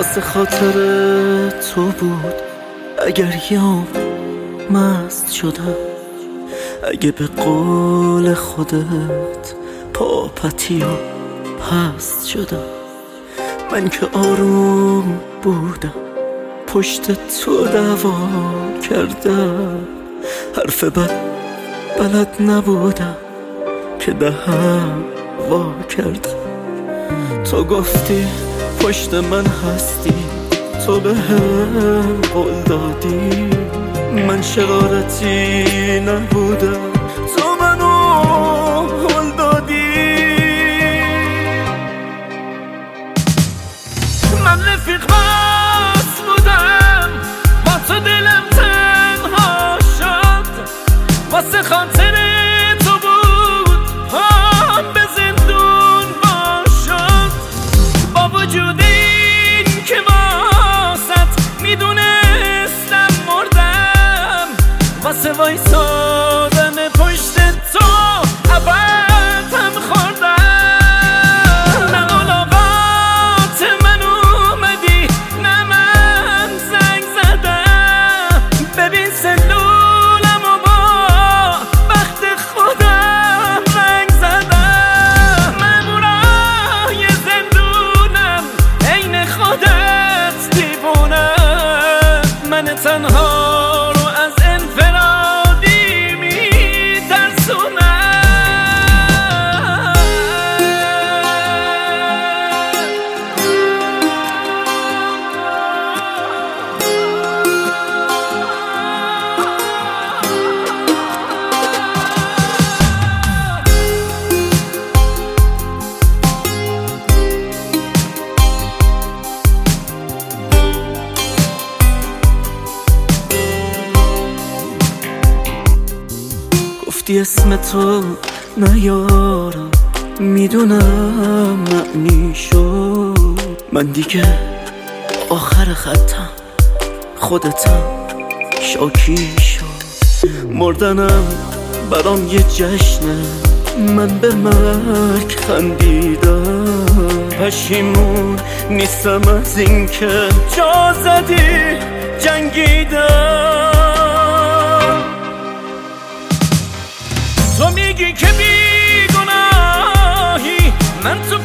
واسه خاطر تو بود اگر یام مست شدم، اگه به قول خودت پاپتی و پست شدم. من که آروم بودم پشت تو دعوا کردم، حرف بلد نبودم که دهم وا کردم. تو گفتی پشت من هستی، تو به هم قول دادی، من شرارتی نبودم، تو منو قول دادی. من رفیق بس بودم با تو دلم تنها شد، واسه خاطر تو بود هم به زندون باشد. با وجود این که واسط میدونستم مردم، واسه وایسادن پشت تو ابدم خوردم. نه ملاقات من اومدی نه من زنگ زدم، ببین سلولم و با بخت خودم رنگ زدم. مامورای زندونم عین خودت دیوونم، من تنها رو از انفرادی میترسونم. گفتی اسم تو نیارم، میدونم معنی شد، من دیگه آخر خطم، خودتم شاکی شد. مردنم برام یه جشنه، من به مرگ خندیدم، پشیمون نیستم از این که جا زدی جنگیدم. تو میگی که بیگناهی، من تو